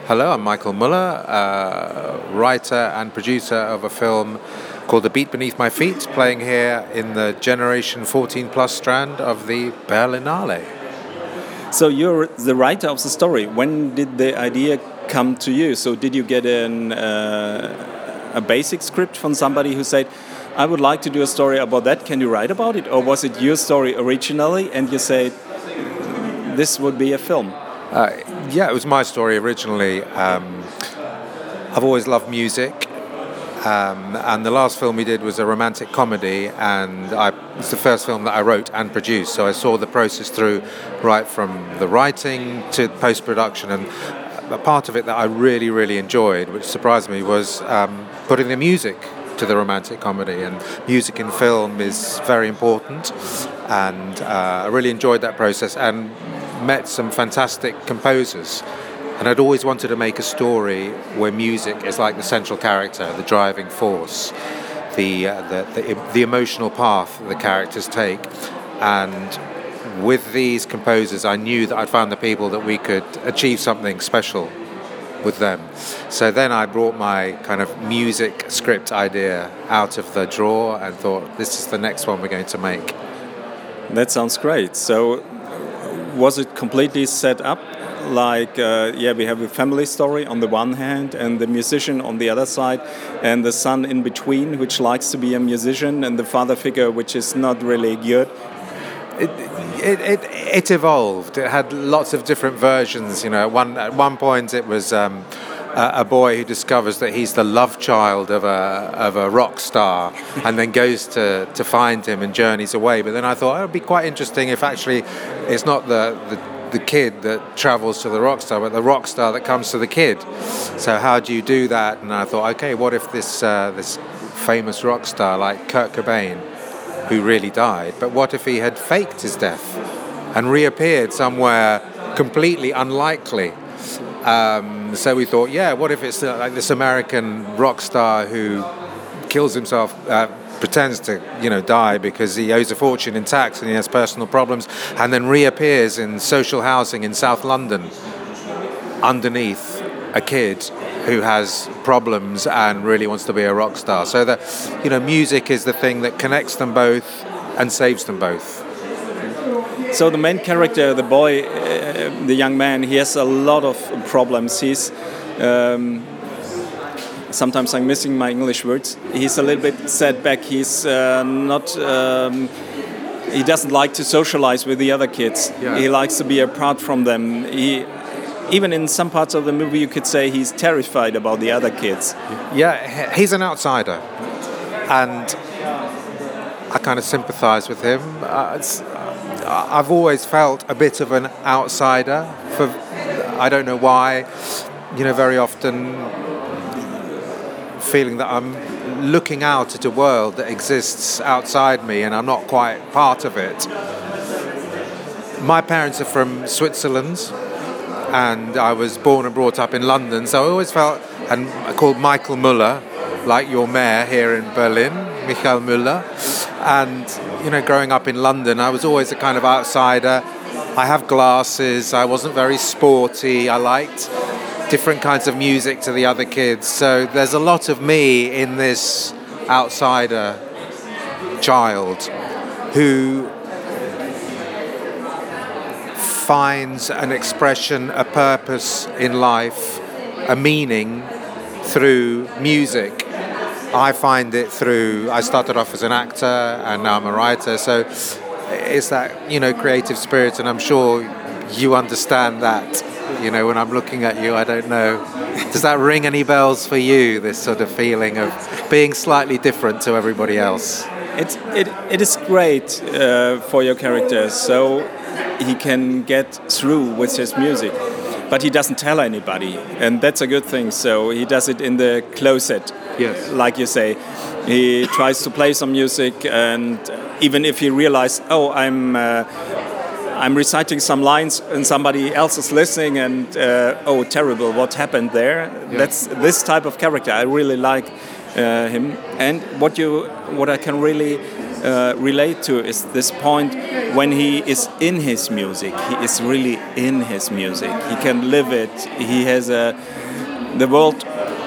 Hello, I'm Michael Muller, writer and producer of a film called The Beat Beneath My Feet, playing here in the Generation 14 Plus strand of the Berlinale. So you're the writer of the story. When did the idea come to you? So did you get a basic script from somebody who said, I would like to do a story about that, can you write about it? Or was it your story originally and you said, this would be a film? Yeah, it was my story originally. I've always loved music, and the last film we did was a romantic comedy, and it's the first film that I wrote and produced, so I saw the process through right from the writing to post-production, and a part of it that I really, really enjoyed, which surprised me, was putting the music to the romantic comedy, and music in film is very important, and I really enjoyed that process and met some fantastic composers, and I'd always wanted to make a story where music is like the central character, the driving force, the emotional path the characters take. And with these composers, I knew that I'd found the people that we could achieve something special with them. So then I brought my kind of music script idea out of the drawer and thought, this is the next one we're going to make. That sounds great. So was it completely set up like, we have a family story on the one hand and the musician on the other side and the son in between, which likes to be a musician, and the father figure, which is not really good? It evolved. It had lots of different versions. You know, at one point it was a boy who discovers that he's the love child of a rock star, and then goes to find him and journeys away. But then I thought it would be quite interesting if actually it's not the kid that travels to the rock star, but the rock star that comes to the kid. So how do you do that? And I thought, okay, what if this famous rock star like Kurt Cobain, who really died, but what if he had faked his death and reappeared somewhere completely unlikely? So we thought, what if it's like this American rock star who kills himself, pretends to, die because he owes a fortune in tax and he has personal problems, and then reappears in social housing in South London underneath a kid who has problems and really wants to be a rock star. So that, music is the thing that connects them both and saves them both. So the main character, the boy, the young man, he has a lot of problems. He's sometimes I'm missing my English words. He's a little bit set back. He's not. He doesn't like to socialize with the other kids. Yeah. He likes to be apart from them. Even in some parts of the movie, you could say he's terrified about the other kids. Yeah, he's an outsider, and I kind of sympathise with him. I've always felt a bit of an outsider. I don't know why. Very often feeling that I'm looking out at a world that exists outside me, and I'm not quite part of it. My parents are from Switzerland, and I was born and brought up in London, so I always felt, and called Michael Muller, like your mayor here in Berlin, Michael Müller. And, growing up in London, I was always a kind of outsider. I have glasses, I wasn't very sporty, I liked different kinds of music to the other kids. So there's a lot of me in this outsider child who finds an expression, a purpose in life, a meaning through music. I find it through, I started off as an actor and now I'm a writer, so it's that, creative spirit, and I'm sure you understand that, when I'm looking at you. I don't know, does that ring any bells for you, this sort of feeling of being slightly different to everybody else? It is great for your character, so he can get through with his music. But he doesn't tell anybody, and that's a good thing. So he does it in the closet, yes, like you say. He tries to play some music, and even if he realizes, I'm reciting some lines and somebody else is listening, and terrible, what happened there? Yeah. That's this type of character. I really like him, and what I can really relate to is this point when he is in his music. He is really in his music. He can live it. He has the world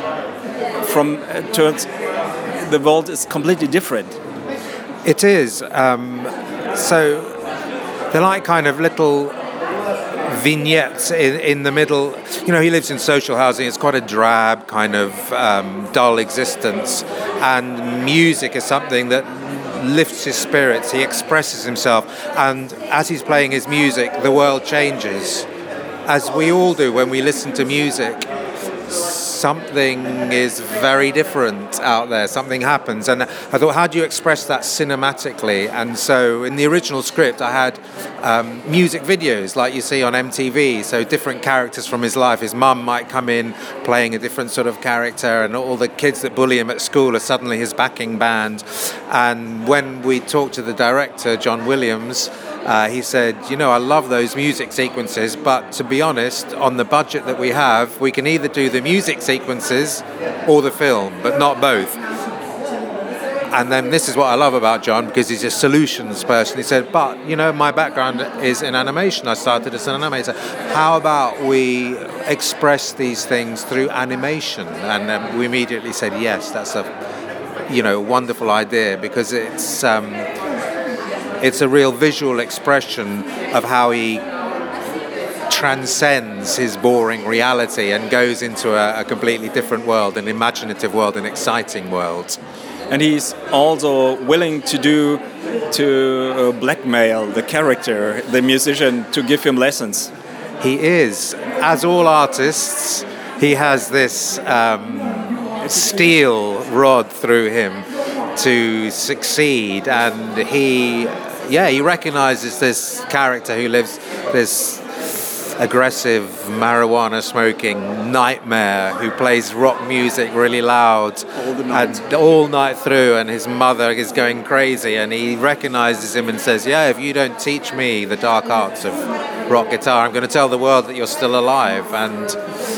the world is completely different. It is. So they're like kind of little vignettes in the middle. You know, he lives in social housing. It's quite a drab kind of dull existence, and music is something that lifts his spirits. He expresses himself, and as he's playing his music, the world changes, as we all do when we listen to music. Something is very different out there. Something happens, and I thought, how do you express that cinematically? And so, in the original script, I had music videos like you see on MTV. So different characters from his life. His mum might come in playing a different sort of character, and all the kids that bully him at school are suddenly his backing band. And when we talked to the director, John Williams, he said, you know, I love those music sequences, but to be honest, on the budget that we have, we can either do the music sequences or the film, but not both. And then this is what I love about John, because he's a solutions person. He said, but, you know, my background is in animation. I started as an animator. How about we express these things through animation? And we immediately said, yes, that's a, you know, wonderful idea, because it's a real visual expression of how he transcends his boring reality and goes into a completely different world, an imaginative world, an exciting world. And he's also willing to blackmail the character, the musician, to give him lessons. He is. As all artists, he has this steel rod through him to succeed, and he recognizes this character who lives this aggressive marijuana smoking nightmare who plays rock music really loud all night through, and his mother is going crazy, and he recognizes him and says, yeah, if you don't teach me the dark arts of rock guitar, I'm going to tell the world that you're still alive. And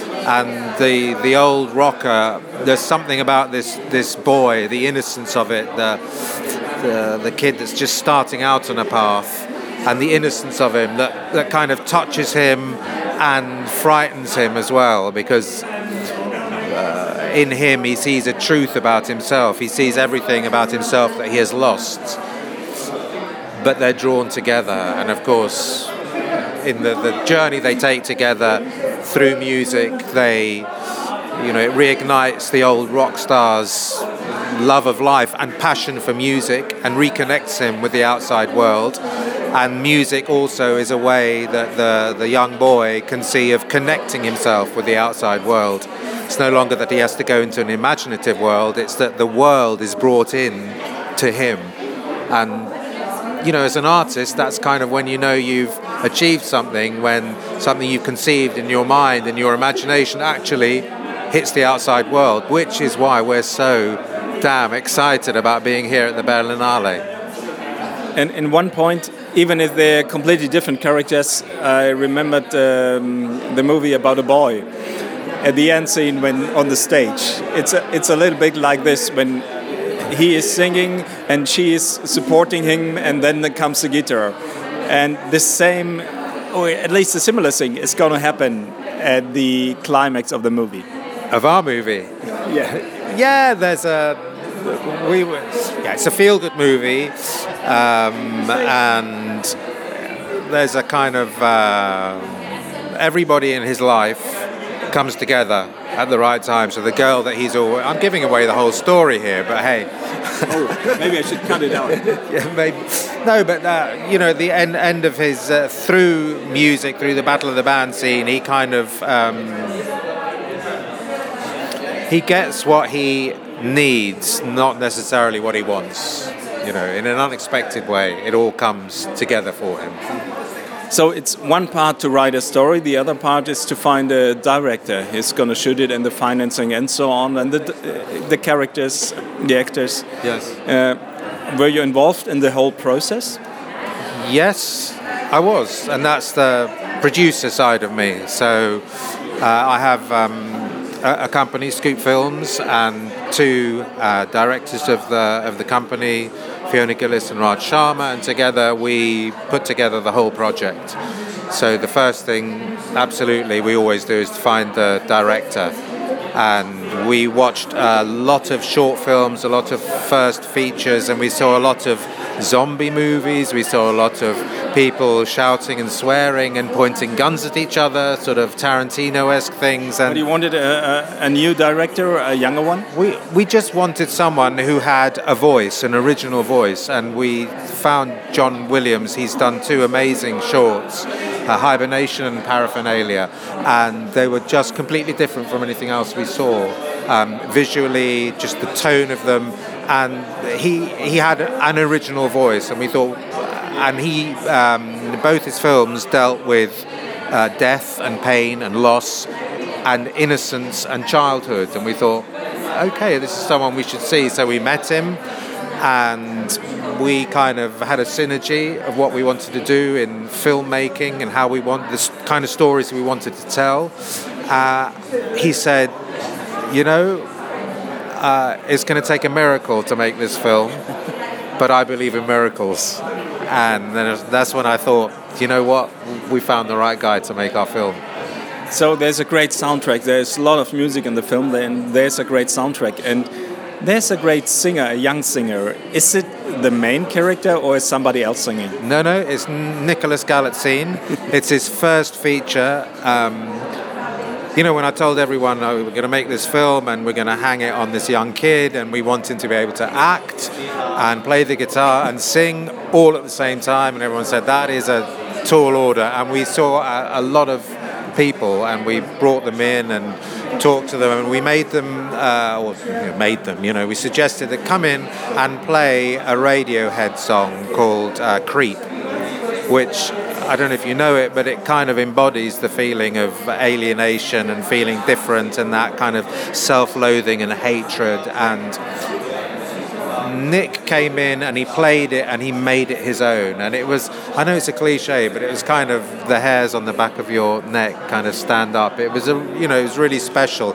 the old rocker, there's something about this boy, the innocence of it, the kid that's just starting out on a path, and the innocence of him that kind of touches him and frightens him as well, because in him he sees a truth about himself. He sees everything about himself that he has lost, but they're drawn together. And of course, in the journey they take together through music, it reignites the old rock star's love of life and passion for music and reconnects him with the outside world. And music also is a way that the young boy can see of connecting himself with the outside world. It's no longer that he has to go into an imaginative world, it's that the world is brought in to him. And, you know, as an artist, that's kind of when you know you've achieved something, when something you've conceived in your mind and your imagination actually hits the outside world, which is why we're so damn excited about being here at the Berlinale. And in one point, even if they're completely different characters, I remembered the movie about a boy. At the end scene, when on the stage, it's a little bit like this, when he is singing and she is supporting him, and then there comes the guitar. And the same, or at least a similar thing, is going to happen at the climax of the movie. Of our movie? Yeah. Yeah, it's a feel-good movie, and there's a kind of everybody in his life comes together at the right time. So the girl that I'm giving away the whole story here, but hey. Maybe I should cut it out. Yeah, maybe. No, but the end of his through music, through the Battle of the Band scene, he kind of he gets what he needs, not necessarily what he wants. You know, in an unexpected way, it all comes together for him. So it's one part to write a story, the other part is to find a director who's going to shoot it, and the financing and so on, and the characters, the actors. Yes. Were you involved in the whole process? Yes, I was, and that's the producer side of me. So I have a company, Scoop Films, and two directors of the company, Fiona Gillis and Raj Sharma, and together we put together the whole project. So the first thing, absolutely, we always do is to find the director. And we watched a lot of short films, a lot of first features, and we saw a lot of zombie movies. We saw a lot of people shouting and swearing and pointing guns at each other, sort of Tarantino-esque things. And But you wanted a new director, a younger one? we just wanted someone who had a voice, an original voice, and we found John Williams. He's done 2 amazing shorts, Hibernation and Paraphernalia, and they were just completely different from anything else we saw. Visually, just the tone of them, and he had an original voice, and we thought, and he both his films dealt with death and pain and loss and innocence and childhood, and we thought, okay, this is someone we should see. So we met him, and we kind of had a synergy of what we wanted to do in filmmaking and how we want this kind of stories we wanted to tell. He said, you know, it's going to take a miracle to make this film, but I believe in miracles. And then that's when I thought, you know what, we found the right guy to make our film. So there's a great soundtrack. There's a lot of music in the film, and there's a great soundtrack. And there's a great singer, a young singer. Is it the main character or is somebody else singing? No, it's Nicholas Galitzine. It's his first feature. You know, when I told everyone, oh, we're going to make this film and we're going to hang it on this young kid, and we want him to be able to act and play the guitar and sing all at the same time, and everyone said that is a tall order. And we saw a lot of people, and we brought them in and talked to them, and we made them, we suggested that come in and play a Radiohead song called Creep, which, I don't know if you know it, but it kind of embodies the feeling of alienation and feeling different and that kind of self-loathing and hatred. And Nick came in and he played it and he made it his own. And it was, I know it's a cliche, but it was kind of the hairs on the back of your neck kind of stand up. It was, it was really special.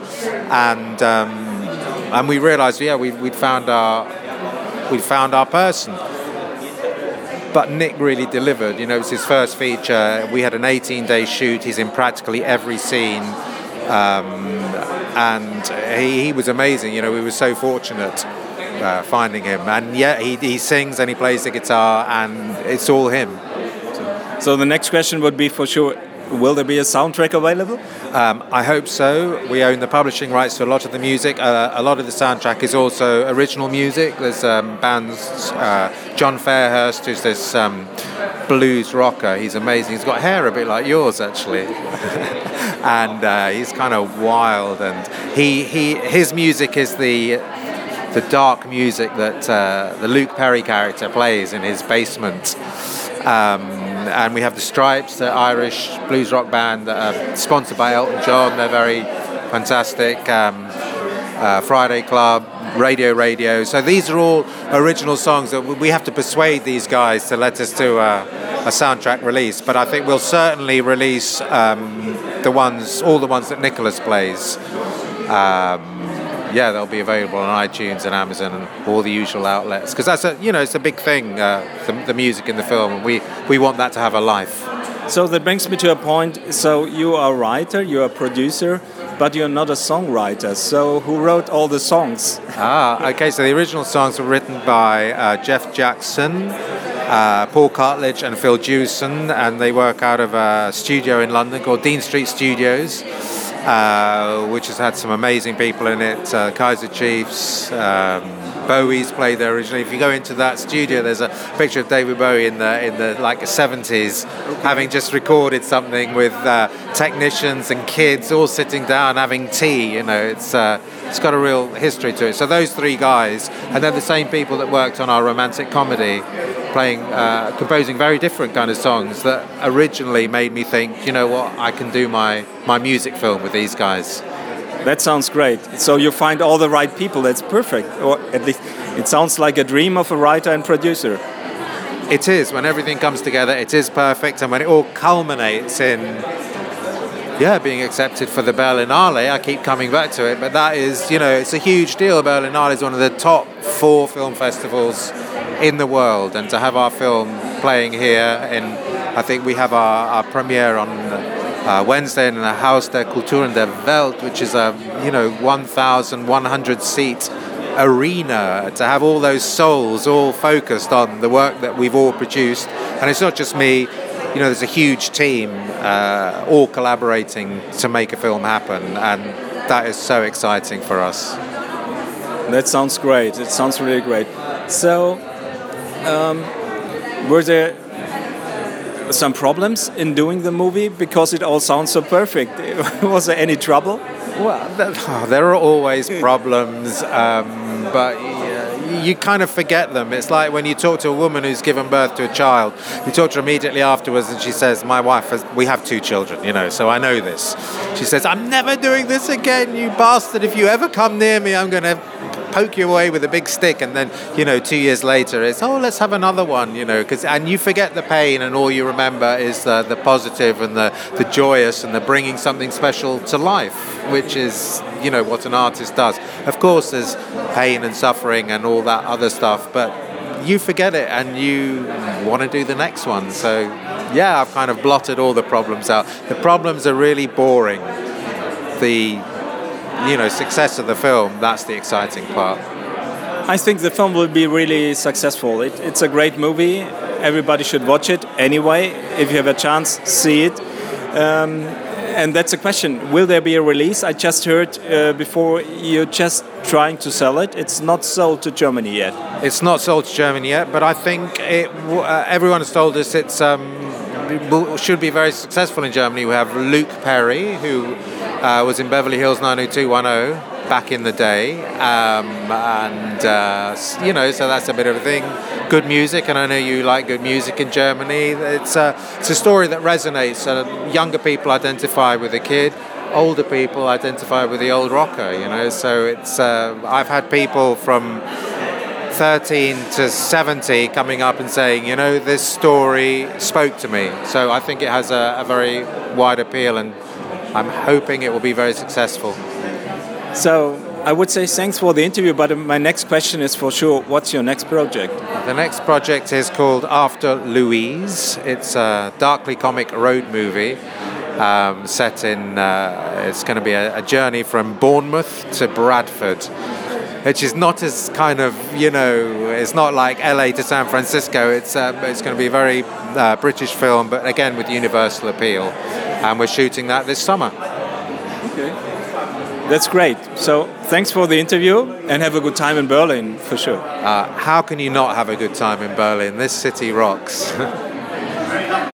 And we realised, we'd found our person. But Nick really delivered. It was his first feature. We had an 18-day shoot. He's in practically every scene. And he was amazing. We were so fortunate finding him. And he sings and he plays the guitar, and it's all him. So the next question would be, for sure, will there be a soundtrack available? I hope so. We own the publishing rights to a lot of the music. A lot of the soundtrack is also original music. There's bands, John Fairhurst, who's this blues rocker. He's amazing. He's got hair a bit like yours, actually. And he's kind of wild. And his music is the dark music that the Luke Perry character plays in his basement. And we have the Stripes, the Irish blues rock band that are sponsored by Elton John. They're very fantastic. Friday Club, Radio. So these are all original songs that we have to persuade these guys to let us do a soundtrack release. But I think we'll certainly release all the ones that Nicholas plays. They'll be available on iTunes and Amazon and all the usual outlets, because that's it's a big thing, the music in the film, and we want that to have a life. So that brings me to a point. So you are a writer, you're a producer, but you're not a songwriter. So who wrote all the songs? Okay. So the original songs were written by Jeff Jackson, Paul Cartledge, and Phil Jewson, and they work out of a studio in London called Dean Street Studios. Which has had some amazing people in it. Kaiser Chiefs, Bowie's played there originally. If you go into that studio, there's a picture of David Bowie in the 70s, having just recorded something with technicians and kids all sitting down having tea. It's got a real history to it. So those 3 guys, and they're the same people that worked on our romantic comedy, composing very different kind of songs that originally made me think, you know what, I can do my music film with these guys. That sounds great. So you find all the right people. That's perfect. Or at least it sounds like a dream of a writer and producer. It is. When everything comes together, it is perfect. And when it all culminates in being accepted for the Berlinale, I keep coming back to it, but that is, it's a huge deal. Berlinale is one of the top 4 film festivals in the world, and to have our film playing here I think we have our premiere on Wednesday in the Haus der Kultur und der Welt, which is a 1,100 seat arena, to have all those souls all focused on the work that we've all produced. And it's not just me, there's a huge team all collaborating to make a film happen, and that is so exciting for us. That sounds great. It sounds really great. So, were there some problems in doing the movie because it all sounds so perfect? Was there any trouble? Well, there are always problems, but you kind of forget them. It's like when you talk to a woman who's given birth to a child, you talk to her immediately afterwards and she says, we have 2 children, so I know this. She says, I'm never doing this again, you bastard. If you ever come near me, I'm going to poke you away with a big stick. And then 2 years later it's let's have another one, and you forget the pain, and all you remember is the positive and the joyous and the bringing something special to life, which is what an artist does. Of course there's pain and suffering and all that other stuff, but you forget it and you want to do the next one. So yeah, I've kind of blotted all the problems out. The problems are really boring. The success of the film, that's the exciting part. I think the film will be really successful. It's a great movie. Everybody should watch it anyway. If you have a chance, see it. And that's a question. Will there be a release? I just heard before you're just trying to sell it. It's not sold to Germany yet. It's not sold to Germany yet, but I think everyone has told us it should be very successful in Germany. We have Luke Perry, who was in Beverly Hills 90210 back in the day, so that's a bit of a thing. Good music, and I know you like good music in Germany. It's a story that resonates. Younger people identify with the kid, older people identify with the old rocker. So it's I've had people from 13 to 70 coming up and saying, this story spoke to me. So I think it has a very wide appeal, and I'm hoping it will be very successful. So I would say thanks for the interview, but my next question is for sure, what's your next project? The next project is called After Louise. It's a darkly comic road movie set in, it's going to be a journey from Bournemouth to Bradford, which is not as kind of, it's not like LA to San Francisco. It's going to be a very British film, but again with universal appeal. And we're shooting that this summer. Okay. That's great. So thanks for the interview, and have a good time in Berlin, for sure. How can you not have a good time in Berlin? This city rocks.